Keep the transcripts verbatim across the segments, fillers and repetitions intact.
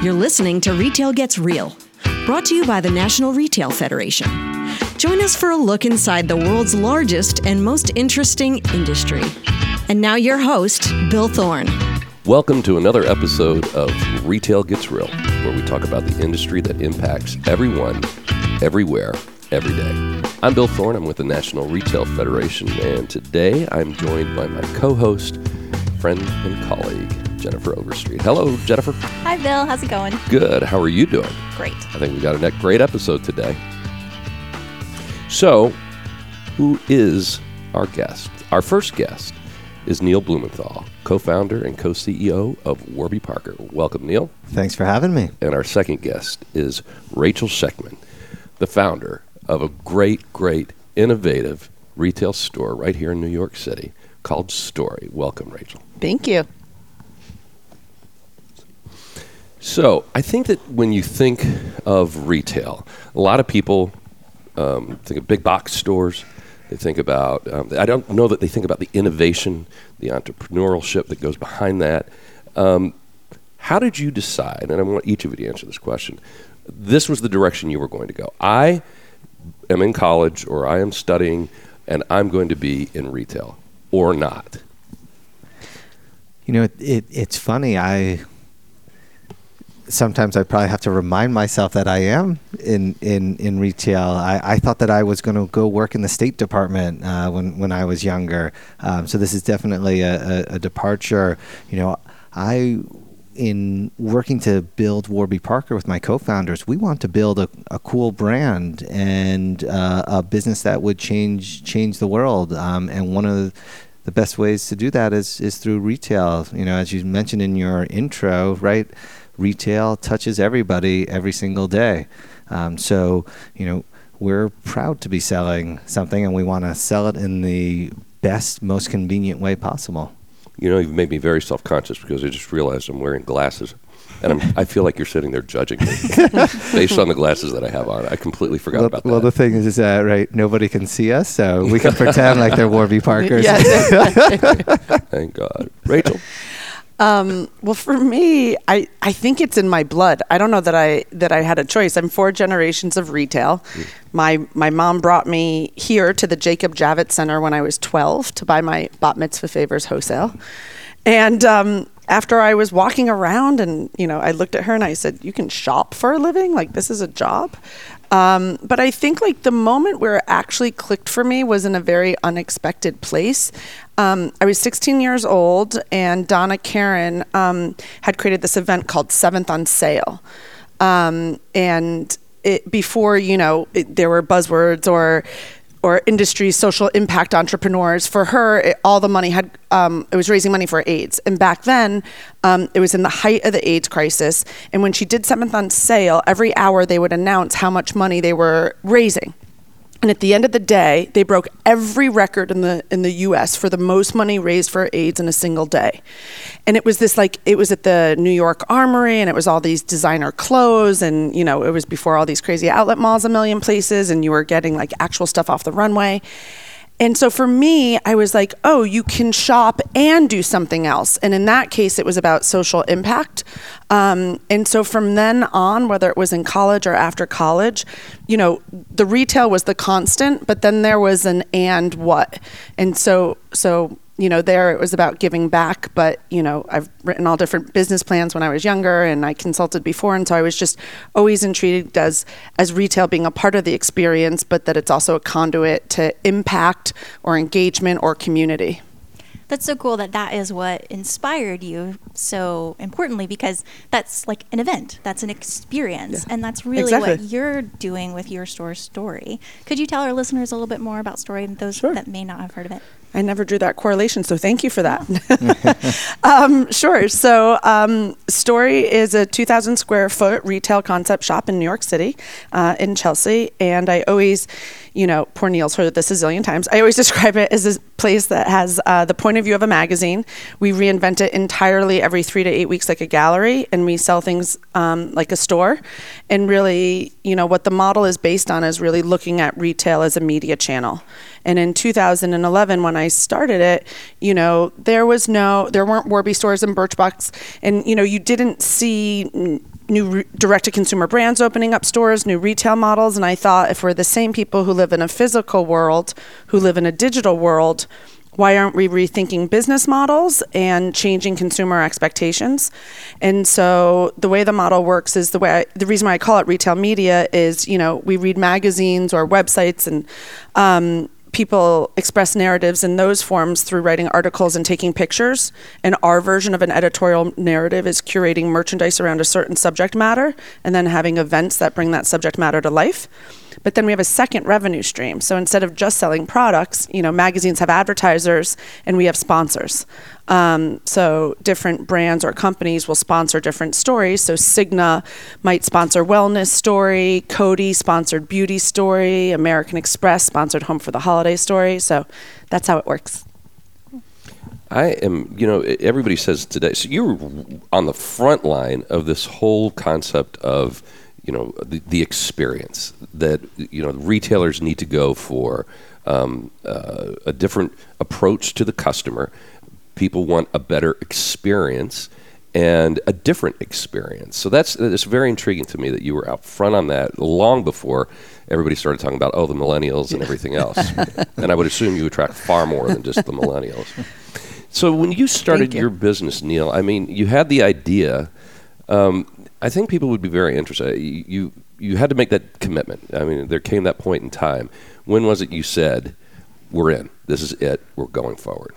You're listening to Retail Gets Real, brought to you by the National Retail Federation. Join us for a look inside the world's largest and most interesting industry. And now your host, Bill Thorne. Welcome to another episode of Retail Gets Real, where we talk about the industry that impacts everyone, everywhere, every day. I'm Bill Thorne. I'm with the National Retail Federation, and today I'm joined by my co-host, friend and colleague, Jennifer Overstreet. Hello, Jennifer. Hi, Bill. How's it going? Good. How are you doing? Great. I think we got a great episode today. So, who is our guest? Our first guest is Neil Blumenthal, co-founder and co-C E O of Warby Parker. Welcome, Neil. Thanks for having me. And our second guest is Rachel Sheckman, the founder of a great, great, innovative retail store right here in New York City called Story. Welcome, Rachel. Thank you. So I think that when you think of retail, a lot of people um, think of big box stores. They think about, um, I don't know that they think about the innovation, the entrepreneurship that goes behind that. Um, how did you decide, and I want each of you to answer this question, this was the direction you were going to go? I am in college, or I am studying, and I'm going to be in retail, or not. You know, it, it, it's funny. I sometimes I probably have to remind myself that I am in in, in retail. I, I thought that I was going to go work in the State Department uh, when when I was younger. Um, so this is definitely a, a, a departure. You know, I. In working to build Warby Parker with my co-founders, we want to build a, a cool brand and uh, a business that would change change the world. Um, and one of the best ways to do that is is through retail. You know, as you mentioned in your intro, right? Retail touches everybody every single day. Um, so, you know, we're proud to be selling something, and we want to sell it in the best, most convenient way possible. You know, you've made me very self-conscious because I just realized I'm wearing glasses, and I'm, I feel like you're sitting there judging me based on the glasses that I have on. I completely forgot well, about that. Well, the thing is, is that, right, nobody can see us, so we can pretend like they're Warby Parkers. Thank God. Rachel? Um, well, for me, I, I think it's in my blood. I don't know that I that I had a choice. I'm four generations of retail. Mm. My my mom brought me here to the Jacob Javits Center when I was twelve to buy my bat mitzvah favors wholesale. And um, after I was walking around and, you know, I looked at her and I said, you can shop for a living? Like, this is a job? Um, but I think like the moment where it actually clicked for me was in a very unexpected place. Um, I was sixteen years old, and Donna Karan um, had created this event called Seventh on Sale. Um, and it, before, you know, it, there were buzzwords or or industry social impact entrepreneurs. For her, it, all the money had, um, it was raising money for AIDS. And back then, um, it was in the height of the AIDS crisis. And when she did Seventh on Sale, every hour they would announce how much money they were raising. And at the end of the day, they broke every record in the in the U S for the most money raised for AIDS in a single day. And it was this like, it was at the New York Armory, and it was all these designer clothes, and, you know, it was before all these crazy outlet malls a million places, and you were getting like actual stuff off the runway. And so for me, I was like, oh, you can shop and do something else. And in that case, it was about social impact. Um, and so from then on, whether it was in college or after college, you know, the retail was the constant, but then there was an and what. And so, so, you know, there it was about giving back, but, you know, I've written all different business plans when I was younger, and I consulted before. And so I was just always intrigued as, as retail being a part of the experience, but that it's also a conduit to impact or engagement or community. That's so cool that that is what inspired you so importantly, because that's like an event, that's an experience, yeah. And that's really exactly. what you're doing with your store Story. Could you tell our listeners a little bit more about Story and those Sure. that may not have heard of it? I never drew that correlation, so thank you for that. um, sure. So um, Story is a two thousand square foot retail concept shop in New York City, uh, in Chelsea. And I always, you know, poor Neil's heard this a zillion times. I always describe it as a place that has uh, the point of view of a magazine. We reinvent it entirely every three to eight weeks like a gallery, and we sell things um, like a store. And really, you know, what the model is based on is really looking at retail as a media channel. And in two thousand eleven, when I started it, you know, there was no, there weren't Warby stores in Birchbox, and, you know, you didn't see new re- direct-to-consumer brands opening up stores, new retail models, and I thought if we're the same people who live in a physical world, who live in a digital world, why aren't we rethinking business models and changing consumer expectations? And so the way the model works is the way I, the reason why I call it retail media is, you know, we read magazines or websites, and um, people express narratives in those forms through writing articles and taking pictures. And our version of an editorial narrative is curating merchandise around a certain subject matter and then having events that bring that subject matter to life. But then we have a second revenue stream. So instead of just selling products, you know, magazines have advertisers and we have sponsors. Um, so different brands or companies will sponsor different stories. So Cigna might sponsor Wellness Story, Coty sponsored Beauty Story, American Express sponsored Home for the Holiday Story. So that's how it works. I am, you know, everybody says today, so you're on the front line of this whole concept of, you know, the, the experience that, you know, retailers need to go for um, uh, a different approach to the customer. People want a better experience and a different experience. So that's, that's very intriguing to me that you were out front on that long before everybody started talking about, oh, the millennials and everything else. And I would assume you attract far more than just the millennials. So when you started you. your business, Neil, I mean, you had the idea. Um, I think people would be very interested. You, you you had to make that commitment. I mean, there came that point in time. When was it you said, we're in, this is it, we're going forward?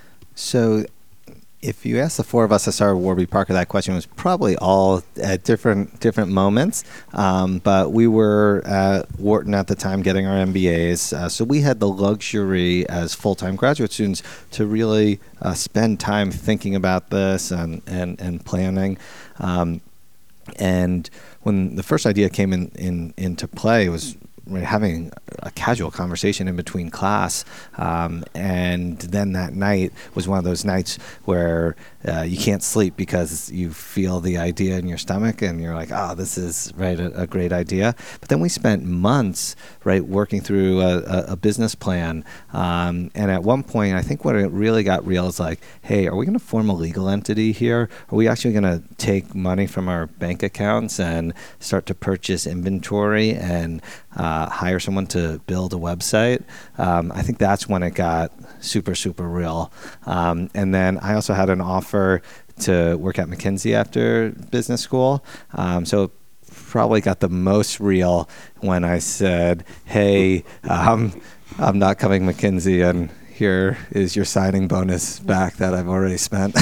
So if you ask the four of us that started Warby Parker, that question was probably all at different different moments. Um, but we were at Wharton at the time getting our M B As. Uh, so we had the luxury as full-time graduate students to really uh, spend time thinking about this and, and, and planning. Um, And when the first idea came in, in into play, it was having a casual conversation in between class, um, and then that night was one of those nights where uh, you can't sleep because you feel the idea in your stomach, and you're like, "Oh, this is right a, a great idea." But then we spent months, right, working through a, a, a business plan, um, and at one point, I think when it really got real is like, "Hey, are we going to form a legal entity here? Are we actually going to take money from our bank accounts and start to purchase inventory and uh, hire someone to build a website?" Um, I think that's when it got super, super real. Um, and then I also had an offer to work at McKinsey after business school. Um, so it probably got the most real when I said, "Hey, um, I'm not coming McKinsey, and here is your signing bonus back that I've already spent."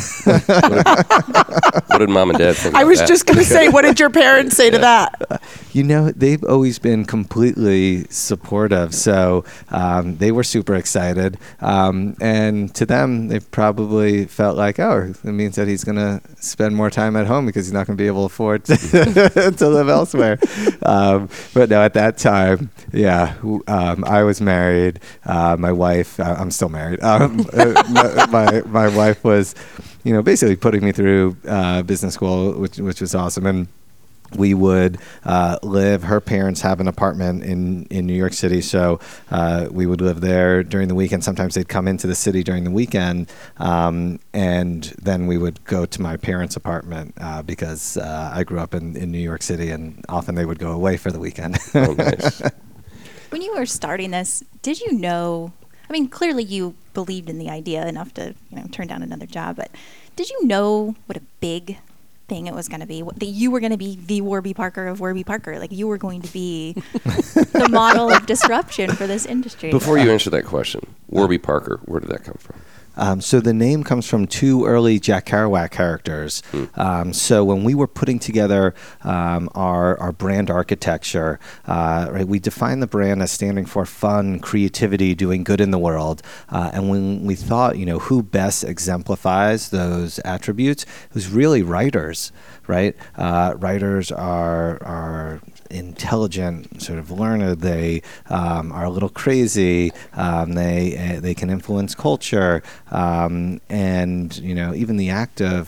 What did mom and dad think I about was that? just going to say, what did your parents say to that? You know, they've always been completely supportive. So um, they were super excited. Um, and to them, they probably felt like, oh, it means that he's going to spend more time at home because he's not going to be able to afford to, to live elsewhere. Um, but no, at that time, yeah, um, I was married. Uh, my wife, uh, I'm still married. Um, my, my, my wife was, you know, basically putting me through uh, business school, which which was awesome. And we would uh, live, her parents have an apartment in, in New York City, so uh, we would live there during the weekend. Sometimes they'd come into the city during the weekend, um, and then we would go to my parents' apartment uh, because uh, I grew up in, in New York City, and often they would go away for the weekend. Oh, nice. When you were starting this, did you know, I mean, clearly you believed in the idea enough to, you know, turn down another job, but did you know what a big thing it was going to be, what, that you were going to be the Warby Parker of Warby Parker, like you were going to be the model of disruption for this industry? Before you answer that question, Warby Parker, where did that come from? Um, so the name comes from two early Jack Kerouac characters. Mm. Um, so when we were putting together um, our, our brand architecture, uh, right, we defined the brand as standing for fun, creativity, doing good in the world. Uh, and when we thought, you know, who best exemplifies those attributes, it was really writers, right? Uh, writers are are intelligent, sort of learned. They um, are a little crazy. Um, they uh, they can influence culture, um, and you know, even the act of right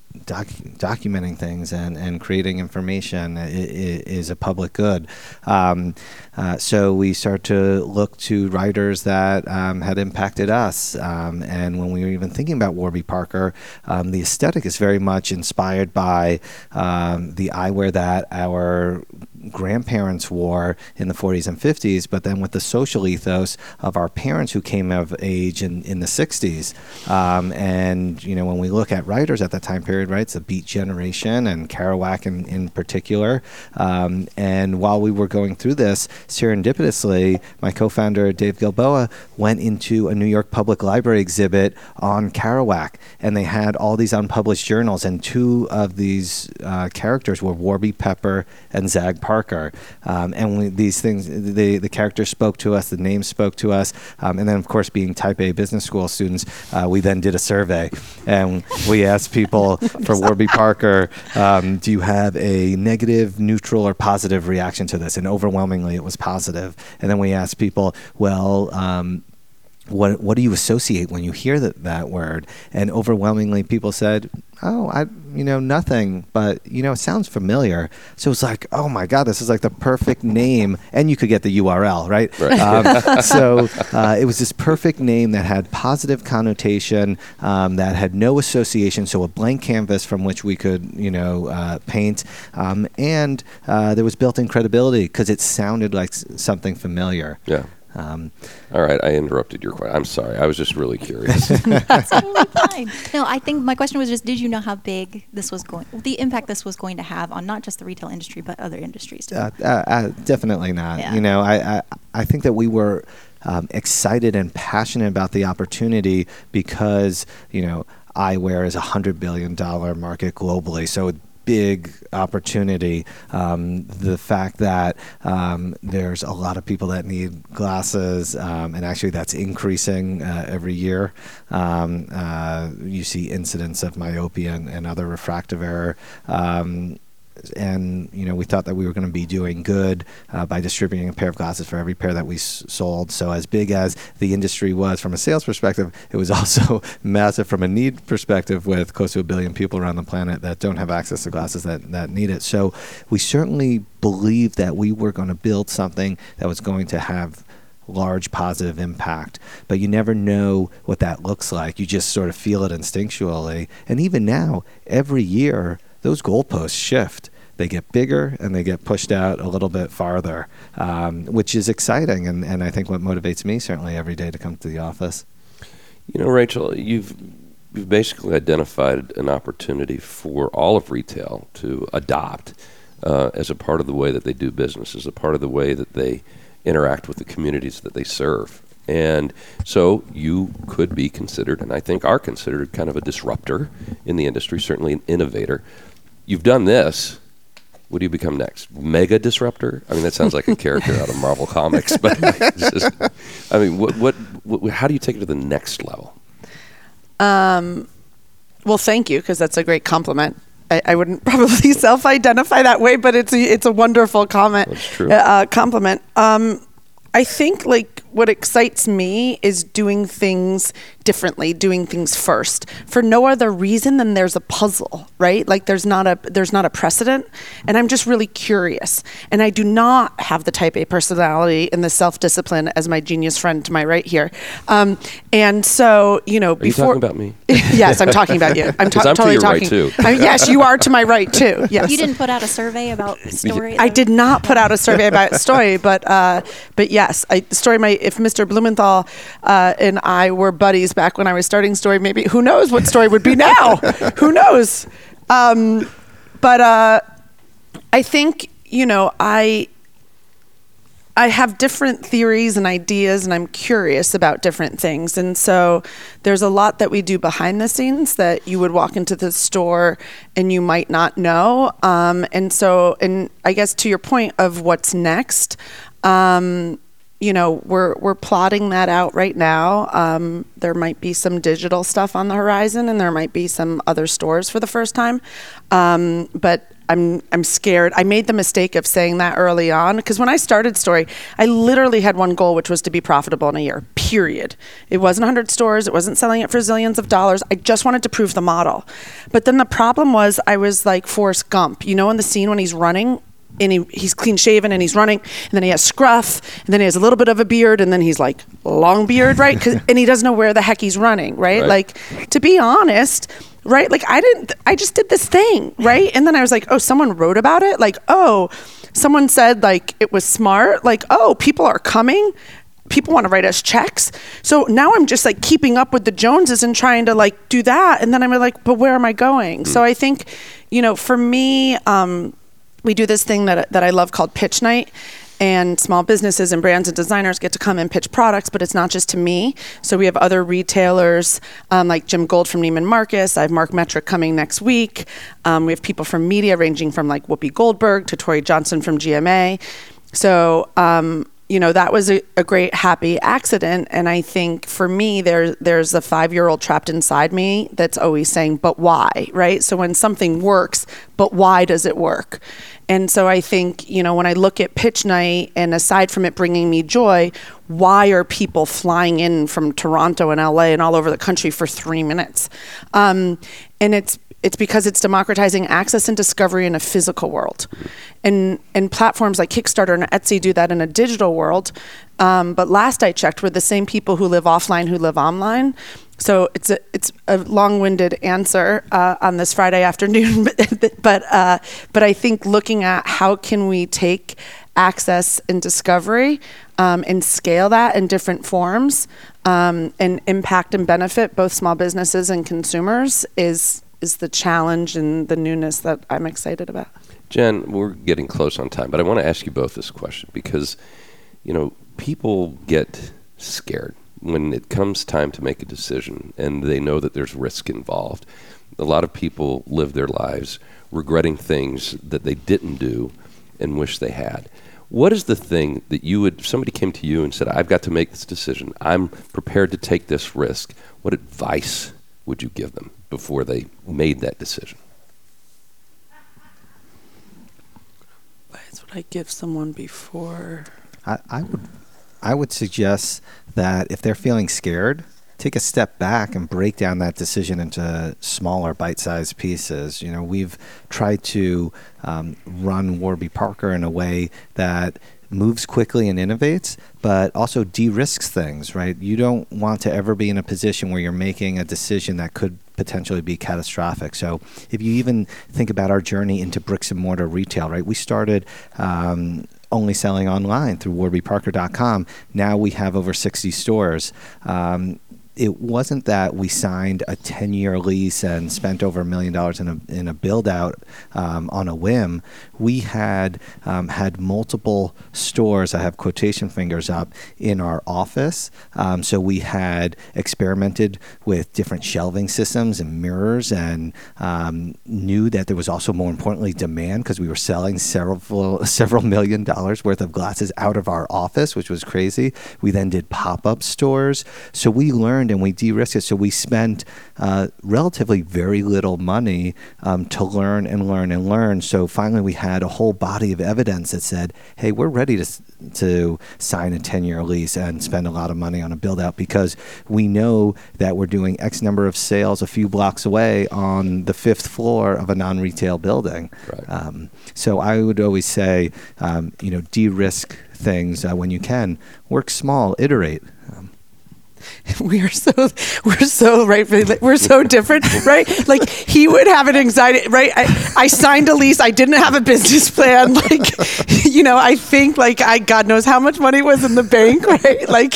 doc- documenting things and, and creating information i- i- is a public good. Um, uh, so we start to look to writers that um, had impacted us. Um, and when we were even thinking about Warby Parker, um, the aesthetic is very much inspired by um, the eyewear that our grandparents wore in the forties and fifties, but then with the social ethos of our parents who came of age in, in the sixties. Um, and, you know, when we look at writers at that time period, right, it's the Beat generation and Kerouac in, in particular. Um, and while we were going through this, serendipitously, my co-founder, Dave Gilboa, went into a New York Public Library exhibit on Kerouac, and they had all these unpublished journals, and two of these uh, characters were Warby Pepper and Zag Parker. Um, and we, these things, the, the characters spoke to us, the names spoke to us. Um, and then, of course, being type A business school students, uh, we then did a survey. And we asked people for Warby Parker, um, do you have a negative, neutral, or positive reaction to this? And overwhelmingly, it was positive. And then we asked people, well, um, what what do you associate when you hear that, that word? And overwhelmingly, people said, oh, I, you know, nothing, but, you know, it sounds familiar. So it's like, oh my God, this is like the perfect name. And you could get the U R L, right? right. Um, so uh, it was this perfect name that had positive connotation, um, that had no association. So a blank canvas from which we could, you know, uh, paint. Um, and uh, there was built-in credibility because it sounded like s- something familiar. Yeah. Um, All right, I interrupted your question. I'm sorry. I was just really curious. That's totally fine. No, I think my question was just, did you know how big this was going, the impact this was going to have on not just the retail industry, but other industries too? Uh, uh, uh, definitely not. Yeah. You know, I, I I think that we were um, excited and passionate about the opportunity because, you know, eyewear is a hundred billion dollar market globally. So big opportunity. Um, the fact that um, there's a lot of people that need glasses, um, and actually that's increasing uh, every year. Um, uh, you see incidents of myopia and, and other refractive error. Um, And, you know, we thought that we were going to be doing good uh, by distributing a pair of glasses for every pair that we s- sold. So as big as the industry was from a sales perspective, it was also massive from a need perspective with close to a billion people around the planet that don't have access to glasses that, that need it. So we certainly believed that we were going to build something that was going to have large positive impact, but you never know what that looks like. You just sort of feel it instinctually. And even now, every year, those goalposts shift. They get bigger and they get pushed out a little bit farther, um, which is exciting. And, and I think what motivates me certainly every day to come to the office. You know, Rachel, you've, you've basically identified an opportunity for all of retail to adopt uh, as a part of the way that they do business, as a part of the way that they interact with the communities that they serve. And so you could be considered, and I think are considered, kind of a disruptor in the industry, certainly an innovator. You've done this. What do you become next? Mega disruptor? I mean, that sounds like a character out of Marvel Comics, but it's just, I mean, what, what, what, how do you take it to the next level? Um, well, thank you, because that's a great compliment. I, I wouldn't probably self-identify that way, but it's a, it's a wonderful comment. That's true. Uh, compliment. Um, I think like what excites me is doing things differently, doing things first for no other reason than there's a puzzle, right? Like there's not a there's not a precedent, and I'm just really curious. And I do not have the type A personality and the self-discipline as my genius friend to my right here. Um, and so, you know, Are before you talking about me? Yes, I'm talking about you. I'm, to- 'Cause I'm to totally your right, talking. too. I mean, yes, you are to my right too. Yes. You didn't put out a survey about story? I did not put out a survey about Story, but uh, but yes, I Story. My if Mister Blumenthal uh, and I were buddies back when I was starting Story, maybe who knows what Story would be now? Who knows? Um, but uh, I think you know I. I have different theories and ideas, and I'm curious about different things. And so there's a lot that we do behind the scenes that you would walk into the store and you might not know. Um, and so, and I guess to your point of what's next, um, you know, we're we're plotting that out right now. Um, there might be some digital stuff on the horizon, and there might be some other stores for the first time. Um, but I'm I'm scared. I made the mistake of saying that early on, because when I started Story, I literally had one goal, which was to be profitable in a year, period. It wasn't one hundred stores. It wasn't selling it for zillions of dollars. I just wanted to prove the model. But then the problem was I was like Forrest Gump, you know, in the scene when he's running, and he, he's clean shaven and he's running, and then he has scruff, and then he has a little bit of a beard, and then he's like long beard, right? 'Cause, and he doesn't know where the heck he's running, right? Right. Like, to be honest, right? Like, I didn't, I just did this thing, right? And then I was like, oh, someone wrote about it? Like, oh, someone said like it was smart. Like, oh, people are coming. People want to write us checks. So now I'm just like keeping up with the Joneses and trying to like do that. And then I'm like, but where am I going? Mm. So I think, you know, for me, um, we do this thing that that I love called Pitch Night, and small businesses and brands and designers get to come and pitch products, but it's not just to me. So we have other retailers um, like Jim Gold from Neiman Marcus. I have Mark Metrick coming next week. Um, we have people from media ranging from like Whoopi Goldberg to Tori Johnson from G M A. So, um, you know, that was a, a great happy accident. And I think for me, there, there's a five-year-old trapped inside me that's always saying, but why, right? So when something works, but why does it work? And so I think, you know, when I look at Pitch Night, and aside from it bringing me joy, why are people flying in from Toronto and L A and all over the country for three minutes? Um, and it's It's because it's democratizing access and discovery in a physical world. And and platforms like Kickstarter and Etsy do that in a digital world. Um, but last I checked, we're the same people who live offline who live online. So it's a it's a long-winded answer uh, on this Friday afternoon. but uh, but I think looking at how can we take access and discovery um, and scale that in different forms um, and impact and benefit both small businesses and consumers is is the challenge and the newness that I'm excited about. Jen, we're getting close on time, but I want to ask you both this question because, you know, people get scared when it comes time to make a decision and they know that there's risk involved. A lot of people live their lives regretting things that they didn't do and wish they had. What is the thing that you would, if somebody came to you and said, I've got to make this decision, I'm prepared to take this risk, what advice would you give them before they made that decision? What would I give someone before? I, I would I would suggest that if they're feeling scared, take a step back and break down that decision into smaller bite-sized pieces. You know, we've tried to um, run Warby Parker in a way that moves quickly and innovates, but also de-risks things, right? You don't want to ever be in a position where you're making a decision that could potentially be catastrophic. So if you even think about our journey into bricks and mortar retail, right? We started um, only selling online through warby parker dot com. Now we have over sixty stores. Um, It wasn't that we signed a ten-year lease and spent over a million dollars in a in a build-out um, on a whim. We had um, had multiple stores, I have quotation fingers up, in our office. Um, so we had experimented with different shelving systems and mirrors and um, knew that there was also, more importantly, demand because we were selling several, several million dollars worth of glasses out of our office, which was crazy. We then did pop-up stores. So we learned and we de-risked it. So we spent uh, relatively very little money um, to learn and learn and learn. So finally we had a whole body of evidence that said, hey, we're ready to to sign a ten-year lease and spend a lot of money on a build-out because we know that we're doing X number of sales a few blocks away on the fifth floor of a non-retail building. Right. Um, so I would always say, um, you know, de-risk things uh, when you can. Work small, iterate. Um, We are so, we're so, right, we're so different, right? Like, he would have an anxiety, right? I, I signed a lease. I didn't have a business plan. Like, you know, I think, like, I, God knows how much money was in the bank, right? Like,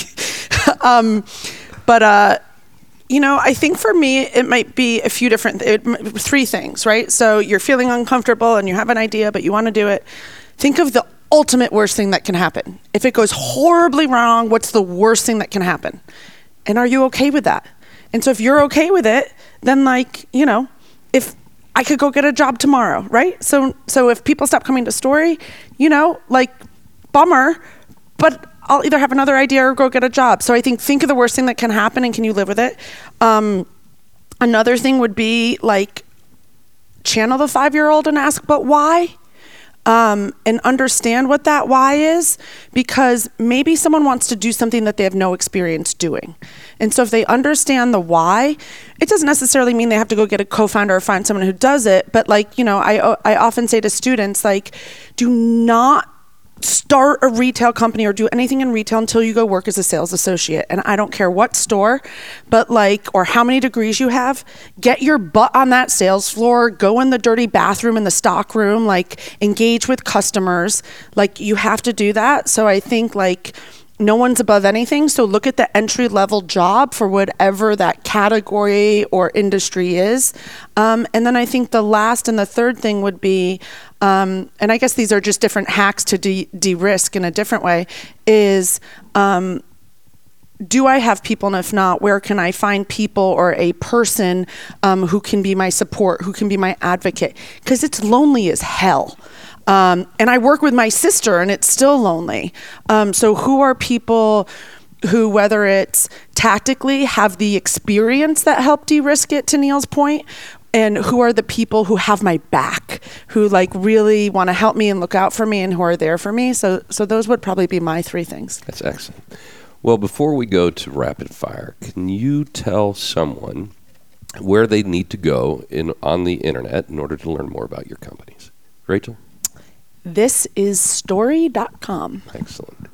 um, but, uh, you know, I think for me, it might be a few different, it, three things, right? So you're feeling uncomfortable and you have an idea, but you want to do it. Think of the ultimate worst thing that can happen. If it goes horribly wrong, what's the worst thing that can happen? And are you okay with that? And so if you're okay with it, then, like, you know, if I could go get a job tomorrow, right? So so if people stop coming to Story, you know, like, bummer, but I'll either have another idea or go get a job. So I think think of the worst thing that can happen and can you live with it? Um, another thing would be like channel the five-year-old and ask, but why? Um, and understand what that why is, because maybe someone wants to do something that they have no experience doing. And so if they understand the why, it doesn't necessarily mean they have to go get a co-founder or find someone who does it. But like, you know, I, I often say to students, like, do not start a retail company or do anything in retail until you go work as a sales associate. And I don't care what store, but like, or how many degrees you have, get your butt on that sales floor, go in the dirty bathroom in the stock room, like engage with customers. Like you have to do that. So I think like no one's above anything. So look at the entry level job for whatever that category or industry is. Um, and then I think the last and the third thing would be, Um, and I guess these are just different hacks to de- de-risk in a different way, is um, do I have people, and if not, where can I find people or a person um, who can be my support, who can be my advocate? Because it's lonely as hell. Um, and I work with my sister and it's still lonely. Um, so who are people who, whether it's tactically have the experience that helped de-risk it, to Neil's point, and who are the people who have my back, who like really want to help me and look out for me and who are there for me. So so those would probably be my three things. That's excellent. Well, before we go to rapid fire, can you tell someone where they need to go in on the internet in order to learn more about your companies? Rachel? This is story dot com. Excellent.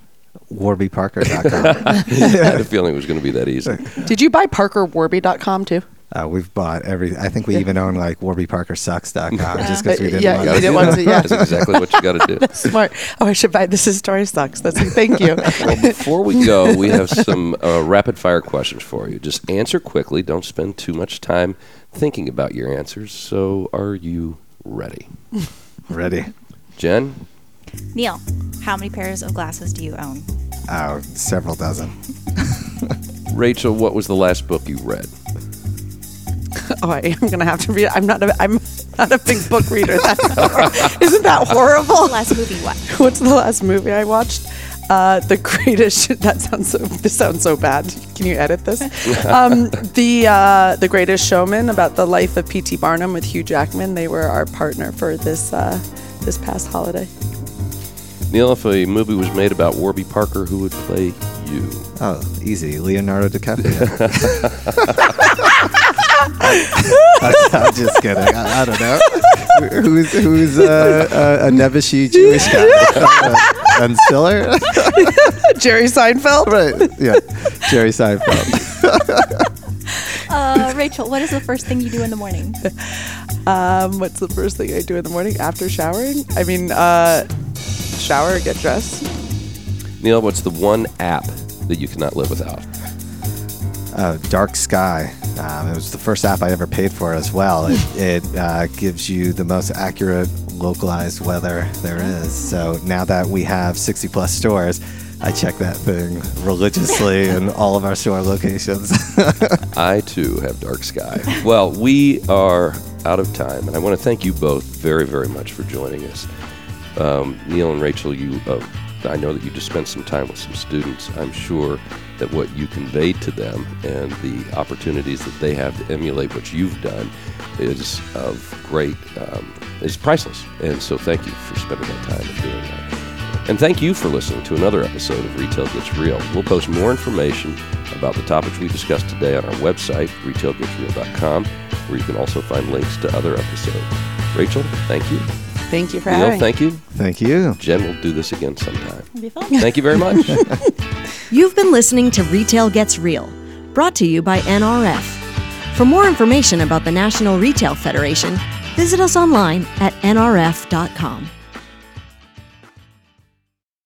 warby parker dot com. I had a feeling it was going to be that easy. Did you buy parker warby dot com too? Uh, we've bought every. I think we even own like warby parker sucks dot com just because we didn't Yeah, want you to. didn't want to, yeah. That's exactly what you got to do. Smart. Oh, I should buy This Is Story Sucks. That's thank you. Well, before we go, we have some uh, rapid fire questions for you. Just answer quickly. Don't spend too much time thinking about your answers. So, are you ready? Ready. Jen? Neil, how many pairs of glasses do you own? Oh, several dozen. Rachel, what was the last book you read? Oh, I am going to have to read. I'm not a, I'm not a big book reader. That's hor- Isn't that horrible? Last movie, what? What's the last movie I watched? Uh, the Greatest. That sounds so. This sounds so bad. Can you edit this? Um, the uh, The Greatest Showman, about the life of P T Barnum with Hugh Jackman. They were our partner for this uh, this past holiday. Neil, if a movie was made about Warby Parker, who would play you? Oh, easy. Leonardo DiCaprio. I'm, I'm just kidding. I, I don't know. Who's who's uh, uh, a Nebuchadnezzar Jewish guy? Uh, Ben Stiller? Jerry Seinfeld. Right. Yeah. Jerry Seinfeld. Uh, Rachel, what is the first thing you do in the morning? Um, what's the first thing I do in the morning after showering? I mean, uh, shower, get dressed. Neil, what's the one app that you cannot live without? Uh, Dark Sky. Um, it was the first app I ever paid for as well. It, it uh, gives you the most accurate localized weather there is. So now that we have sixty plus stores, I check that thing religiously in all of our store locations. I, too, have Dark Sky. Well, we are out of time, and I want to thank you both very, very much for joining us. Um, Neil and Rachel, you, uh, I know that you just spent some time with some students. I'm sure that what you conveyed to them and the opportunities that they have to emulate what you've done is of great, um, is priceless. And so thank you for spending that time and doing that. And thank you for listening to another episode of Retail Gets Real. We'll post more information about the topics we discussed today on our website, retail gets real dot com, where you can also find links to other episodes. Rachel, thank you. Thank you for Neil, having me. thank you. Thank you. Jen will do this again sometime. It'll be fun. Thank you very much. You've been listening to Retail Gets Real, brought to you by N R F. For more information about the National Retail Federation, visit us online at N R F dot com.